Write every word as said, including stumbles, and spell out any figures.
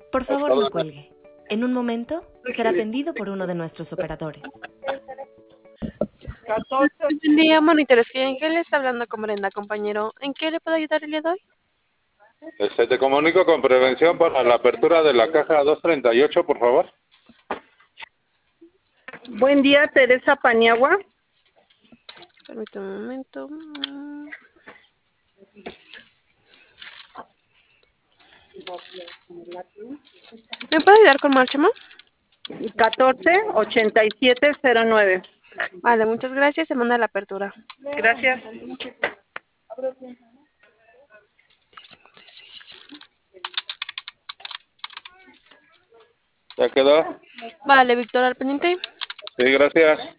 Por favor, no cuelgue. En un momento será Sí. atendido por uno de nuestros operadores. catorce. Buen día, Monitores y Ángeles, hablando con Brenda, compañero. ¿En qué le puedo ayudar el día de hoy? Este, te comunico con prevención para la apertura de la caja doscientos treinta y ocho, por favor. Buen día, Teresa Paniagua. Permítame un momento. Mm. ¿Me puede ayudar con Marchama? catorce ochenta y siete cero nueve. Vale, muchas gracias. Se manda la apertura. Gracias. ¿Ya quedó? Vale, Víctor, al pendiente. Sí, gracias.